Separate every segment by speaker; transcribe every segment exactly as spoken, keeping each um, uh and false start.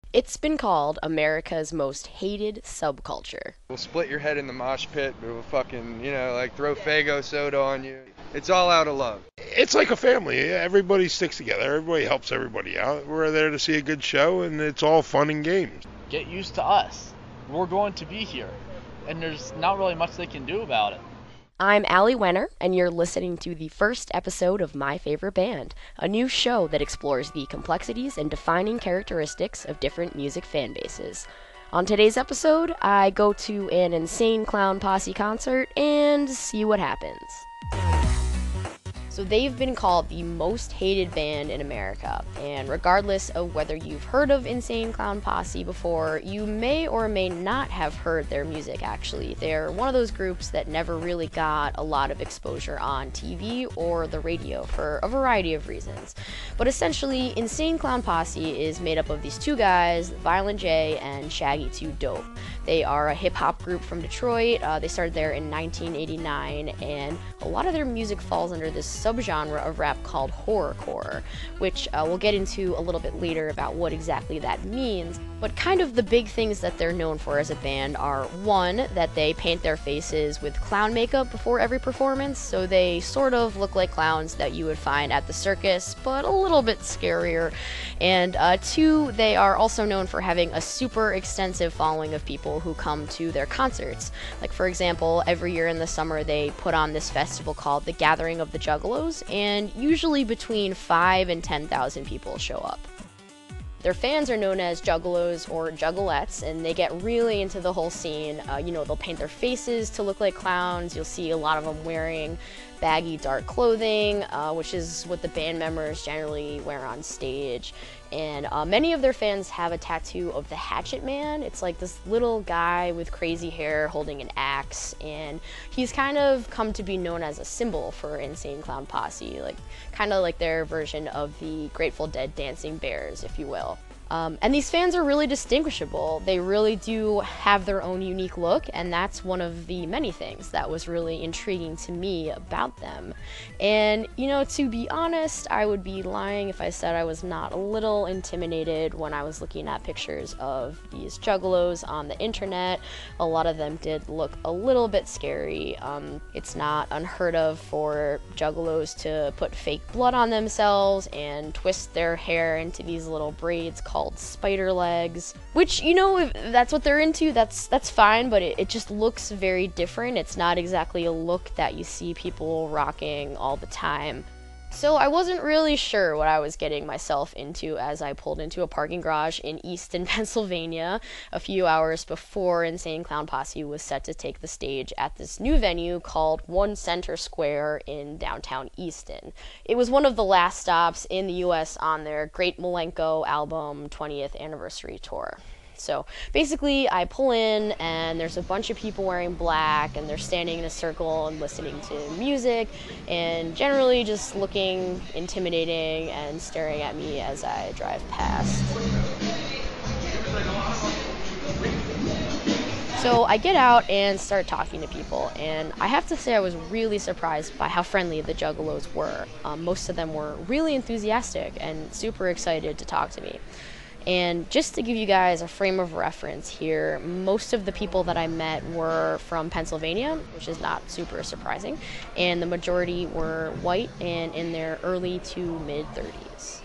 Speaker 1: It's been called America's most hated subculture.
Speaker 2: We'll split your head in the mosh pit, but we'll fucking, you know, like throw Faygo soda on you. It's all out of love.
Speaker 3: It's like a family. Everybody sticks together. Everybody helps everybody out. We're there to see a good show, and it's all fun and games.
Speaker 4: Get used to us. We're going to be here, and there's not really much they can do about it.
Speaker 1: I'm Allie Wenner, and you're listening to the first episode of My Favorite Band, a new show that explores the complexities and defining characteristics of different music fan bases. On today's episode, I go to an Insane Clown Posse concert and see what happens. So they've been called the most hated band in America, and regardless of whether you've heard of Insane Clown Posse before, you may or may not have heard their music actually. They're one of those groups that never really got a lot of exposure on T V or the radio for a variety of reasons. But essentially, Insane Clown Posse is made up of these two guys, Violent J and Shaggy two Dope. They are a hip-hop group from Detroit. Uh, they started there in nineteen eighty-nine, and a lot of their music falls under this subgenre of rap called horrorcore, which uh, we'll get into a little bit later about what exactly that means. But kind of the big things that they're known for as a band are, one, that they paint their faces with clown makeup before every performance, so they sort of look like clowns that you would find at the circus, but a little bit scarier. And uh, two, they are also known for having a super extensive following of people who come to their concerts. Like, for example, every year in the summer they put on this festival called the Gathering of the Juggalos, and usually between five and ten thousand people show up. Their fans are known as juggalos or juggalettes, and they get really into the whole scene. Uh, you know, they'll paint their faces to look like clowns. You'll see a lot of them wearing baggy dark clothing, uh, which is what the band members generally wear on stage. And uh, many of their fans have a tattoo of the Hatchet Man. It's like this little guy with crazy hair holding an axe, and he's kind of come to be known as a symbol for Insane Clown Posse, like kind of like their version of the Grateful Dead Dancing Bears, if you will. Um, and these fans are really distinguishable. They really do have their own unique look, and that's one of the many things that was really intriguing to me about them. And, you know, to be honest, I would be lying if I said I was not a little intimidated when I was looking at pictures of these juggalos on the internet. A lot of them did look a little bit scary. Um, it's not unheard of for juggalos to put fake blood on themselves and twist their hair into these little braids called called spider legs, which, you know, if that's what they're into, that's that's fine, but it, it just looks very different. It's not exactly a look that you see people rocking all the time. So I wasn't really sure what I was getting myself into as I pulled into a parking garage in Easton, Pennsylvania, a few hours before Insane Clown Posse was set to take the stage at this new venue called One Center Square in downtown Easton. It was one of the last stops in the U S on their Great Milenko album twentieth anniversary tour. So basically, I pull in, and there's a bunch of people wearing black, and they're standing in a circle and listening to music, and generally just looking intimidating and staring at me as I drive past. So I get out and start talking to people, and I have to say I was really surprised by how friendly the juggalos were. Um, most of them were really enthusiastic and super excited to talk to me. And just to give you guys a frame of reference here, most of the people that I met were from Pennsylvania, which is not super surprising, and the majority were white and in their early to mid thirties.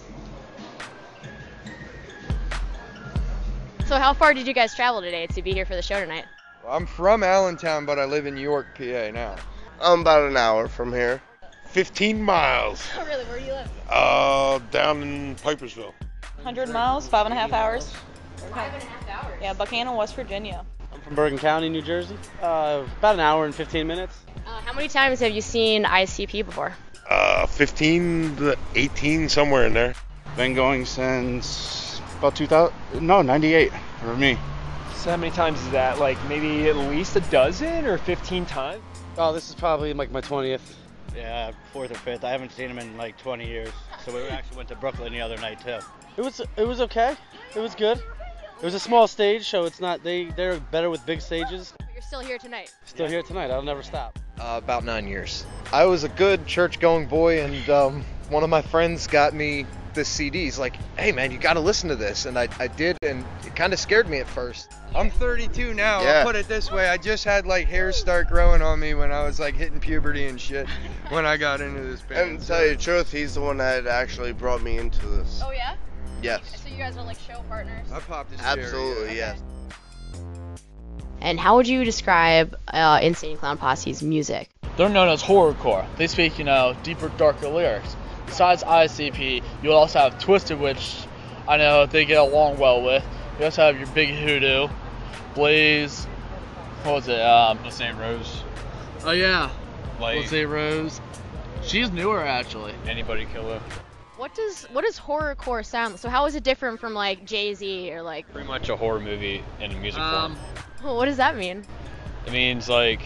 Speaker 1: So how far did you guys travel today to be here for the show tonight?
Speaker 2: Well, I'm from Allentown, but I live in York, P A now.
Speaker 5: I'm about an hour from here.
Speaker 3: fifteen miles.
Speaker 1: Oh really, where do you live?
Speaker 3: Uh, down in Pipersville.
Speaker 6: one hundred miles, five and a half hours.
Speaker 1: Five and a half hours.
Speaker 6: Yeah, Buchanan, West Virginia.
Speaker 7: I'm from Bergen County, New Jersey. Uh, about an hour and fifteen minutes.
Speaker 1: Uh, how many times have you seen I C P before?
Speaker 3: Uh, fifteen to eighteen, somewhere in there.
Speaker 8: Been going since about two thousand, no, ninety-eight for me.
Speaker 9: So how many times is that? Like maybe at least a dozen or fifteen times?
Speaker 7: Oh, this is probably like my twentieth.
Speaker 10: Yeah, fourth or fifth. I haven't seen him in like twenty years. So we actually went to Brooklyn the other night too.
Speaker 7: It was it was okay. It was good. It was a small stage, so it's not they they're better with big stages.
Speaker 1: You're still here tonight.
Speaker 7: Still here tonight. I'll never stop.
Speaker 11: Uh, about nine years. I was a good church-going boy, and um, one of my friends got me
Speaker 2: with this C D. He's like, hey man, you gotta listen to this. And I, I did, and it kind of scared me at first. I'm thirty-two now,
Speaker 5: Yeah.
Speaker 2: I'll put it this way. I just had like hair start growing on me when I was like hitting puberty and shit when I got into this band.
Speaker 5: And to tell you the truth, he's the one that actually brought me into this.
Speaker 11: Oh yeah?
Speaker 5: Yes.
Speaker 11: So you guys are like show partners?
Speaker 2: I popped his cherry,
Speaker 5: Absolutely,
Speaker 2: yeah.
Speaker 5: yes.
Speaker 1: And how would you describe uh, Insane Clown Posse's music?
Speaker 4: They're known as horrorcore. They speak, you know, deeper, darker lyrics. Besides I C P, you also have Twisted, which I know they get along well with. You also have your Big Hoodoo, Blaze, what was it? Um,
Speaker 9: Let's say Rose.
Speaker 4: oh yeah,
Speaker 9: Like
Speaker 4: Let's say Rose. She's newer actually.
Speaker 9: Anybody Killer.
Speaker 11: What does what does horrorcore sound like? So how is it different from like Jay-Z or like
Speaker 9: Pretty much a horror movie in a music
Speaker 4: Um,
Speaker 9: form.
Speaker 11: what does that mean?
Speaker 9: It means like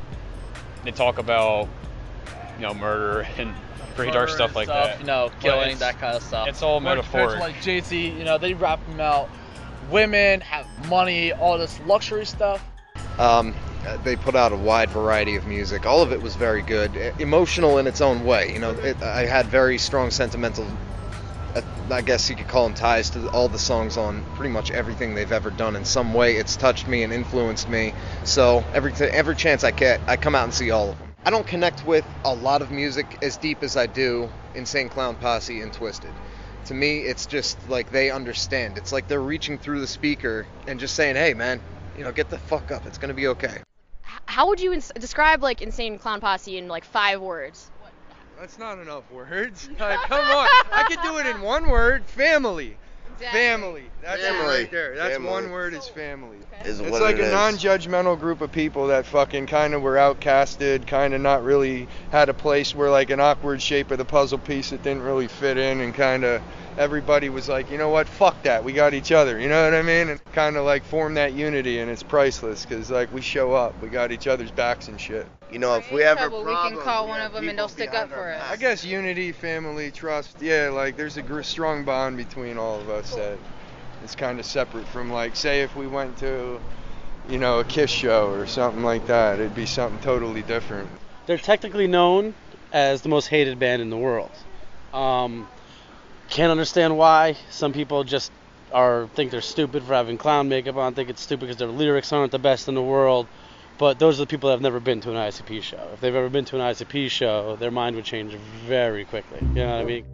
Speaker 9: they talk about, you know, murder and pretty dark
Speaker 4: murder
Speaker 9: stuff
Speaker 4: and
Speaker 9: like
Speaker 4: stuff,
Speaker 9: that.
Speaker 4: You know,
Speaker 9: But
Speaker 4: killing,
Speaker 9: it's-
Speaker 4: that kind of stuff.
Speaker 9: It's all
Speaker 4: Where compared to,
Speaker 9: metaphoric.
Speaker 4: like Jay-Z, you know, they rap them out. Women have money, all this luxury stuff.
Speaker 2: Um, they put out a wide variety of music. All of it was very good, e- emotional in its own way. You know, it, I had very strong sentimental, uh, I guess you could call them ties to all the songs on pretty much everything they've ever done. In some way, it's touched me and influenced me. So every t- every chance I get, I come out and see all of them. I don't connect with a lot of music as deep as I do Insane Clown Posse and Twisted. To me, it's just like they understand. It's like they're reaching through the speaker and just saying, hey man, you know, get the fuck up. It's gonna be okay.
Speaker 11: H- How would you ins- describe like Insane Clown Posse in like five words?
Speaker 2: That's not enough words. Like, come on. I could do it in one word. Family. Family. That's
Speaker 5: Family.
Speaker 2: it right there. That's
Speaker 5: Family.
Speaker 2: one word is family.
Speaker 5: Is
Speaker 2: It's
Speaker 5: what
Speaker 2: like
Speaker 5: it
Speaker 2: a
Speaker 5: is.
Speaker 2: non-judgmental group of people that fucking kind of were outcasted, kind of not really had a place where like an awkward shape of the puzzle piece that didn't really fit in, and kind of everybody was like, you know what, fuck that, we got each other, you know what I mean? And kind of like form that unity, and it's priceless because like we show up, we got each other's backs and shit.
Speaker 5: You know, if we ever
Speaker 12: trouble, we can
Speaker 5: problem,
Speaker 12: call
Speaker 5: we
Speaker 12: one
Speaker 5: have
Speaker 12: of them and they'll
Speaker 5: people
Speaker 12: stick
Speaker 5: behind
Speaker 12: up for
Speaker 5: our
Speaker 12: us.
Speaker 2: I
Speaker 5: backs.
Speaker 2: guess unity, family, trust, yeah, like there's a gr- strong bond between all of us that is kind of separate from like, say if we went to, you know, a Kiss show or something like that, it'd be something totally different.
Speaker 7: They're technically known as the most hated band in the world. Um, can't understand why. Some people just are think they're stupid for having clown makeup on, think it's stupid because their lyrics aren't the best in the world. But those are the people that have never been to an I C P show. If they've ever been to an I C P show, their mind would change very quickly. You know what I mean?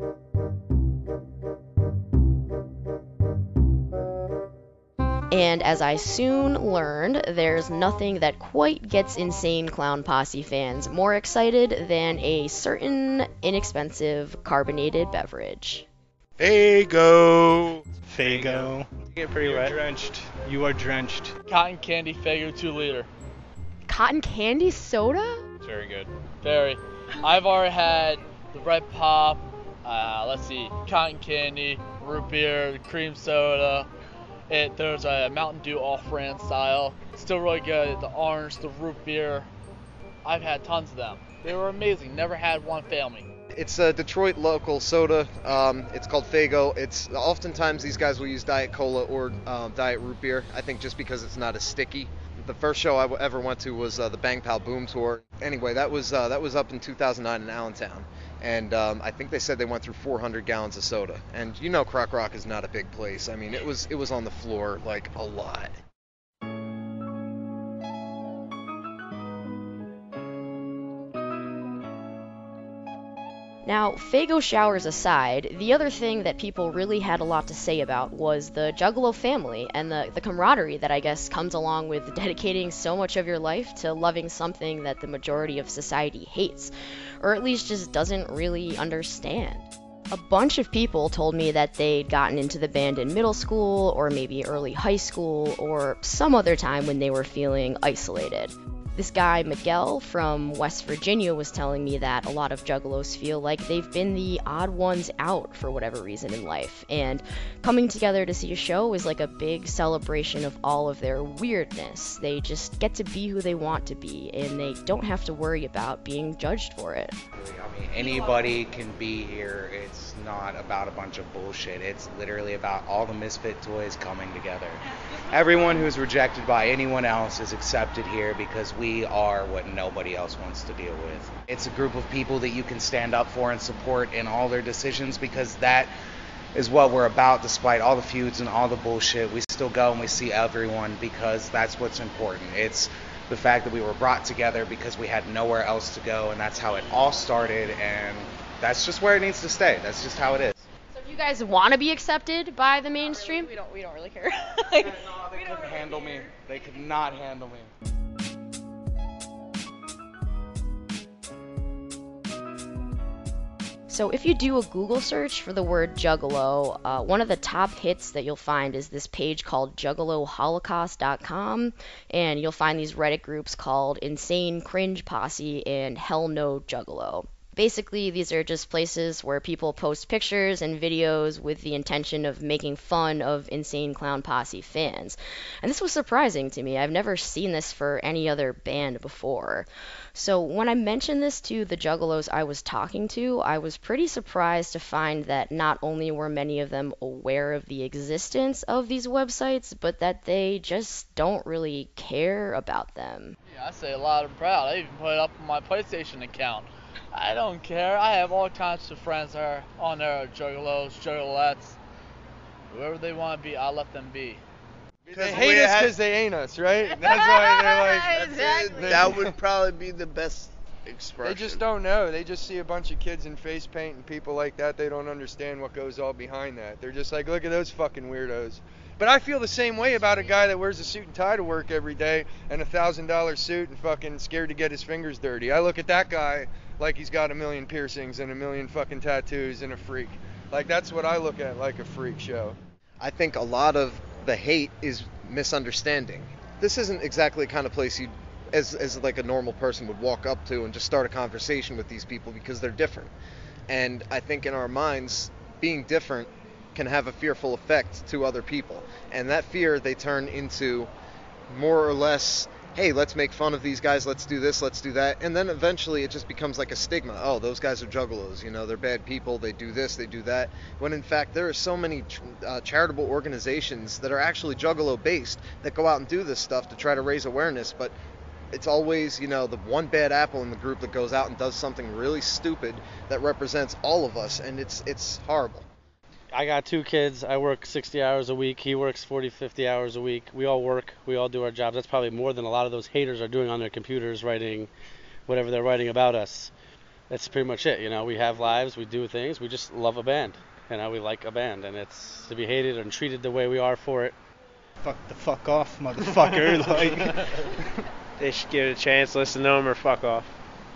Speaker 1: And as I soon learned, there's nothing that quite gets Insane Clown Posse fans more excited than a certain inexpensive carbonated beverage.
Speaker 3: Fago.
Speaker 8: Fago. You get pretty wet. Drenched. You are drenched.
Speaker 4: Cotton candy Fago two liter.
Speaker 11: Cotton candy soda?
Speaker 9: It's very good.
Speaker 4: Very. I've already had the red pop, uh, let's see, cotton candy, root beer, cream soda. It, there's a Mountain Dew off-brand style. Still really good. The orange, the root beer. I've had tons of them. They were amazing. Never had one fail me.
Speaker 2: It's a Detroit local soda. Um, it's called Fago. It's oftentimes these guys will use Diet Cola or um, Diet Root Beer. I think just because it's not as sticky. The first show I w- ever went to was uh, the Bang Pal Boom Tour. Anyway, that was uh, that was up in two thousand nine in Allentown, and um, I think they said they went through four hundred gallons of soda. And you know, Croc Rock is not a big place. I mean, it was it was on the floor like a lot.
Speaker 1: Now, Fago showers aside, the other thing that people really had a lot to say about was the Juggalo family and the, the camaraderie that I guess comes along with dedicating so much of your life to loving something that the majority of society hates, or at least just doesn't really understand. A bunch of people told me that they'd gotten into the band in middle school, or maybe early high school, or some other time when they were feeling isolated. This guy, Miguel, from West Virginia, was telling me that a lot of juggalos feel like they've been the odd ones out for whatever reason in life, and coming together to see a show is like a big celebration of all of their weirdness. They just get to be who they want to be, and they don't have to worry about being judged for it.
Speaker 13: I mean, anybody can be here. It's not about a bunch of bullshit. It's literally about all the misfit toys coming together. Everyone who's rejected by anyone else is accepted here because we are what nobody else wants to deal with. It's a group of people that you can stand up for and support in all their decisions because that is what we're about. Despite all the feuds and all the bullshit, we still go and we see everyone because that's what's important. It's the fact that we were brought together because we had nowhere else to go, and that's how it all started, and that's just where it needs to stay. That's just how it is.
Speaker 11: So if you guys want to be accepted by the mainstream?
Speaker 6: We don't. We don't really care. Like,
Speaker 13: No, they couldn't handle me. They could not handle me.
Speaker 1: So if you do a Google search for the word Juggalo, uh, one of the top hits that you'll find is this page called juggalo holocaust dot com, and you'll find these Reddit groups called Insane Cringe Posse and Hell No Juggalo. Basically, these are just places where people post pictures and videos with the intention of making fun of Insane Clown Posse fans. And this was surprising to me. I've never seen this for any other band before. So when I mentioned this to the Juggalos I was talking to, I was pretty surprised to find that not only were many of them aware of the existence of these websites, but that they just don't really care about them.
Speaker 4: Yeah, I say loud and proud. I even put it up on my PlayStation account. I don't care. I have all kinds of friends that are on there, juggalos, juggalettes. Whoever they want to be, I'll let them be.
Speaker 12: They hate us because they ain't us, right? That's why they're like...
Speaker 5: Exactly.
Speaker 12: They,
Speaker 5: That would probably be the best expression.
Speaker 12: They just don't know. They just see a bunch of kids in face paint and people like that. They don't understand what goes all behind that. They're just like, look at those fucking weirdos. But I feel the same way about a guy that wears a suit and tie to work every day and a thousand dollar suit and fucking scared to get his fingers dirty. I look at that guy like he's got a million piercings and a million fucking tattoos and a freak. Like, that's what I look at, like a freak show.
Speaker 2: I think a lot of the hate is misunderstanding. This isn't exactly the kind of place you, as as like a normal person, would walk up to and just start a conversation with these people because they're different. And I think in our minds, being different can have a fearful effect to other people. And that fear they turn into more or less, hey, let's make fun of these guys, let's do this, let's do that. And then eventually it just becomes like a stigma. Oh, those guys are juggalos, you know, they're bad people, they do this, they do that. When in fact there are so many uh, charitable organizations that are actually juggalo based that go out and do this stuff to try to raise awareness. But it's always, you know, the one bad apple in the group that goes out and does something really stupid that represents all of us, and it's it's horrible.
Speaker 7: I got two kids. I work sixty hours a week. He works forty, fifty hours a week. We all work. We all do our jobs. That's probably more than a lot of those haters are doing on their computers, writing whatever they're writing about us. That's pretty much it. You know, we have lives. We do things. We just love a band. You know, we like a band. And it's to be hated and treated the way we are for it.
Speaker 14: Fuck the fuck off, motherfucker. Like, they should give it a chance, listen to them, or fuck off.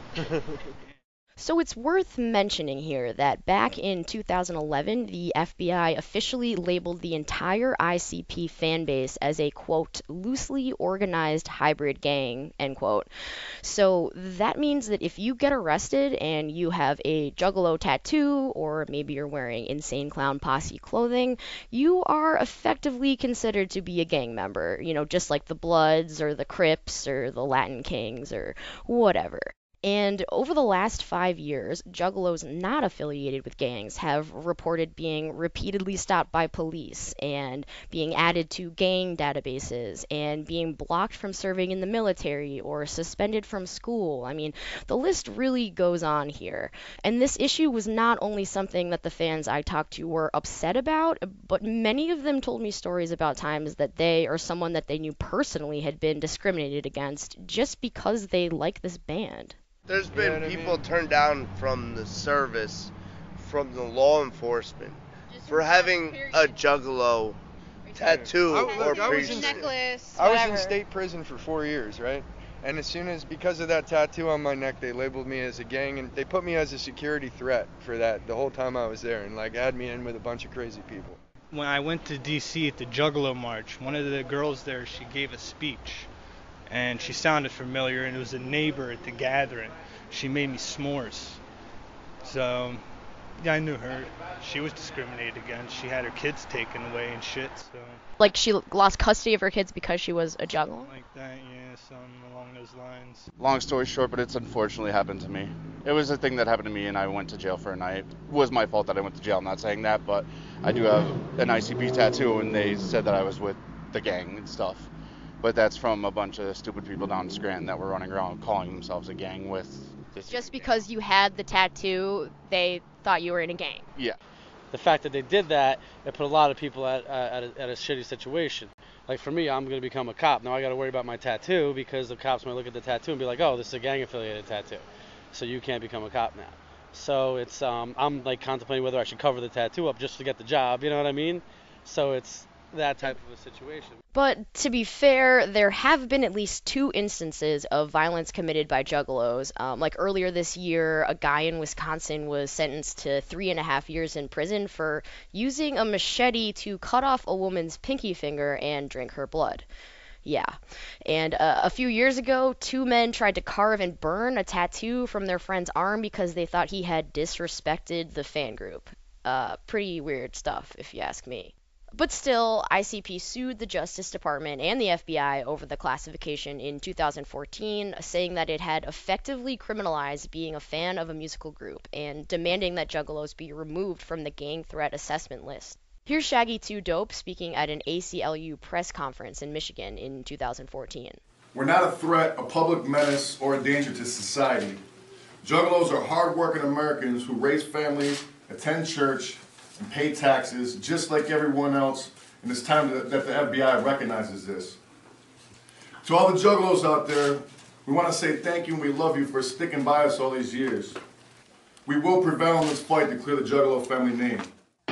Speaker 1: So it's worth mentioning here that back in two thousand eleven, the F B I officially labeled the entire I C P fan base as a, quote, loosely organized hybrid gang, end quote. So that means that if you get arrested and you have a Juggalo tattoo, or maybe you're wearing Insane Clown Posse clothing, you are effectively considered to be a gang member, you know, just like the Bloods or the Crips or the Latin Kings or whatever. And over the last five years, Juggalos not affiliated with gangs have reported being repeatedly stopped by police and being added to gang databases and being blocked from serving in the military or suspended from school. I mean, the list really goes on here. And this issue was not only something that the fans I talked to were upset about, but many of them told me stories about times that they or someone that they knew personally had been discriminated against just because they like this band.
Speaker 5: There's been
Speaker 12: You know what I
Speaker 5: people
Speaker 12: mean?
Speaker 5: turned down from the service, from the law enforcement, for having a juggalo tattoo
Speaker 12: I-
Speaker 5: or
Speaker 12: look, I was
Speaker 5: piercing.
Speaker 12: in-
Speaker 6: necklace,
Speaker 12: I was
Speaker 6: whatever.
Speaker 12: in state prison for four years, right? And as soon as, because of that tattoo on my neck, they labeled me as a gang, and they put me as a security threat for that the whole time I was there, and like add me in with a bunch of crazy people.
Speaker 14: When I went to D C at the Juggalo March, one of the girls there, she gave a speech. And she sounded familiar, and it was a neighbor at the gathering. She made me s'mores. So, yeah, I knew her. She was discriminated against. She had her kids taken away and shit, so.
Speaker 11: Like she lost custody of her kids because she was a juggalo?
Speaker 14: Like that, yeah, something along those lines.
Speaker 8: Long story short, but it's unfortunately happened to me. It was a thing that happened to me, and I went to jail for a night. It was my fault that I went to jail, I'm not saying that, but I do have an I C P tattoo, and they said that I was with the gang and stuff. But that's from a bunch of stupid people down in Scranton that were running around calling themselves a gang with this.
Speaker 11: Just because you had the tattoo, they thought you were in a gang.
Speaker 8: Yeah.
Speaker 7: the fact that they did that, it put a lot of people at, uh, at, a, at a shitty situation. Like for me, I'm going to become a cop. Now I got to worry about my tattoo because the cops might look at the tattoo and be like, oh, this is a gang-affiliated tattoo. So you can't become a cop now. So it's, um, I'm like contemplating whether I should cover the tattoo up just to get the job, you know what I mean? So it's that type of a situation.
Speaker 1: But to be fair, there have been at least two instances of violence committed by juggalos. Um, like earlier this year, a guy in Wisconsin was sentenced to three and a half years in prison for using a machete to cut off a woman's pinky finger and drink her blood. Yeah. And uh, a few years ago, two men tried to carve and burn a tattoo from their friend's arm because they thought he had disrespected the fan group. Uh, pretty weird stuff, if you ask me. But still, I C P sued the Justice Department and the F B I over the classification in two thousand fourteen, saying that it had effectively criminalized being a fan of a musical group and demanding that juggalos be removed from the gang threat assessment list. Here's Shaggy two Dope speaking at an A C L U press conference in Michigan in two thousand fourteen.
Speaker 15: We're not a threat, a public menace, or a danger to society. Juggalos are hard-working Americans who raise families, attend church, and pay taxes just like everyone else, and it's time that the F B I recognizes this. To all the juggalos out there, we want to say thank you and we love you for sticking by us all these years. We will prevail in this fight to clear the Juggalo family name.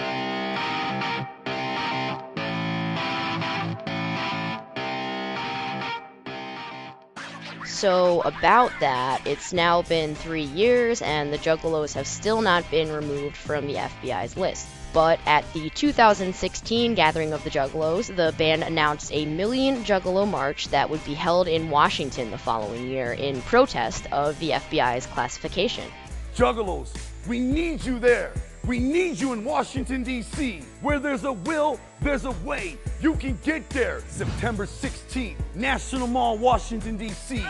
Speaker 1: So about that, it's now been three years and the Juggalos have still not been removed from the F B I's list. But at the two thousand sixteen gathering of the Juggalos, the band announced a Million Juggalo March that would be held in Washington the following year in protest of the F B I's classification.
Speaker 16: Juggalos, we need you there. We need you in Washington, D C Where there's a will, there's a way. You can get there. September sixteenth, National Mall, Washington, D C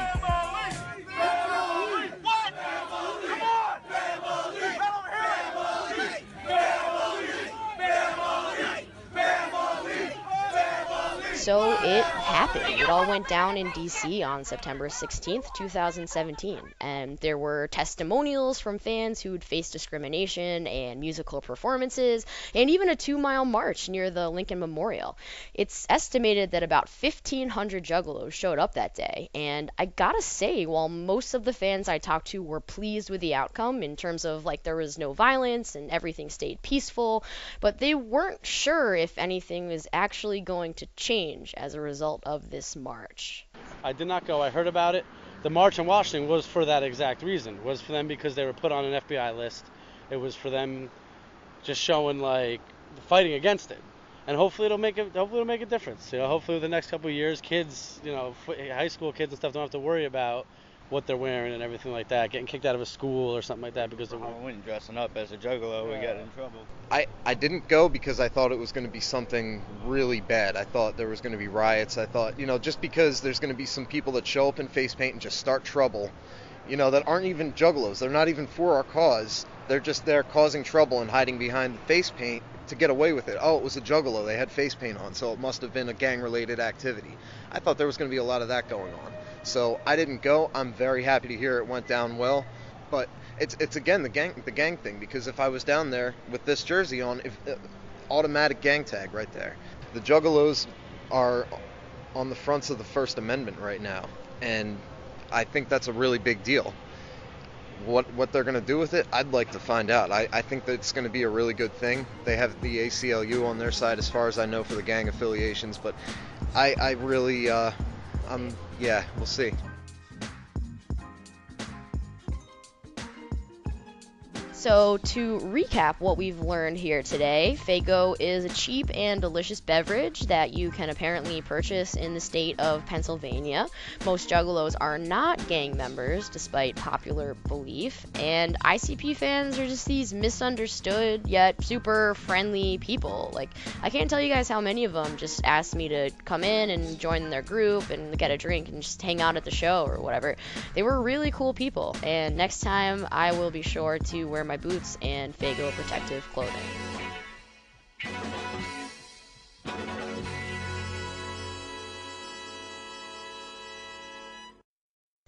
Speaker 1: So it happened. It all went down in D C on September sixteenth, two thousand seventeen, and there were testimonials from fans who'd faced discrimination and musical performances, and even a two-mile march near the Lincoln Memorial. It's estimated that about fifteen hundred Juggalos showed up that day, and I gotta say, while most of the fans I talked to were pleased with the outcome in terms of, like, there was no violence and everything stayed peaceful, but they weren't sure if anything was actually going to change as a result of this march.
Speaker 7: I did not go. I heard about it. The march in Washington was for that exact reason. It was for them because they were put on an F B I list. It was for them just showing, like, fighting against it. And hopefully it'll make it. Hopefully it'll make a difference. You know, hopefully the next couple of years, kids, you know, high school kids and stuff don't have to worry about what they're wearing and everything like that, getting kicked out of a school or something like that because they're
Speaker 10: I went dressing up as a juggalo. Yeah. We got in trouble.
Speaker 2: I, I didn't go because I thought it was going to be something really bad. I thought there was going to be riots. I thought, you know, just because there's going to be some people that show up in face paint and just start trouble, you know, that aren't even juggalos. They're not even for our cause. They're just there causing trouble and hiding behind the face paint to get away with it. Oh, it was a juggalo. They had face paint on, so it must have been a gang-related activity. I thought there was going to be a lot of that going on. So I didn't go. I'm very happy to hear it went down well. But it's it's again the gang the gang thing, because if I was down there with this jersey on, if uh, automatic gang tag right there. The Juggalos are on the fronts of the First Amendment right now, and I think that's a really big deal. What what they're going to do with it, I'd like to find out. I, I think that it's going to be a really good thing. They have the A C L U on their side as far as I know for the gang affiliations, but I, I really, uh, um, yeah, we'll see.
Speaker 1: So to recap what we've learned here today, Faygo is a cheap and delicious beverage that you can apparently purchase in the state of Pennsylvania. Most Juggalos are not gang members, despite popular belief, and I C P fans are just these misunderstood yet super friendly people. Like, I can't tell you guys how many of them just asked me to come in and join their group and get a drink and just hang out at the show or whatever. They were really cool people, and next time I will be sure to wear my boots and Faygo protective clothing.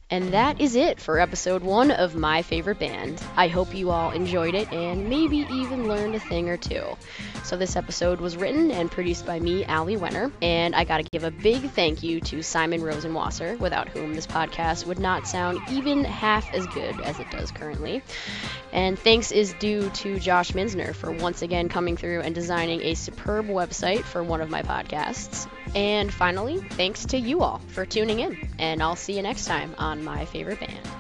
Speaker 1: And that is it for episode one of My Favorite Band. I hope you all enjoyed it and maybe even learned a thing or two. So this episode was written and produced by me, Allie Wenner, and I gotta give a big thank you to Simon Rosenwasser, without whom this podcast would not sound even half as good as it does currently. And thanks is due to Josh Minsner for once again coming through and designing a superb website for one of my podcasts. And finally, thanks to you all for tuning in, and I'll see you next time on My Favorite Band.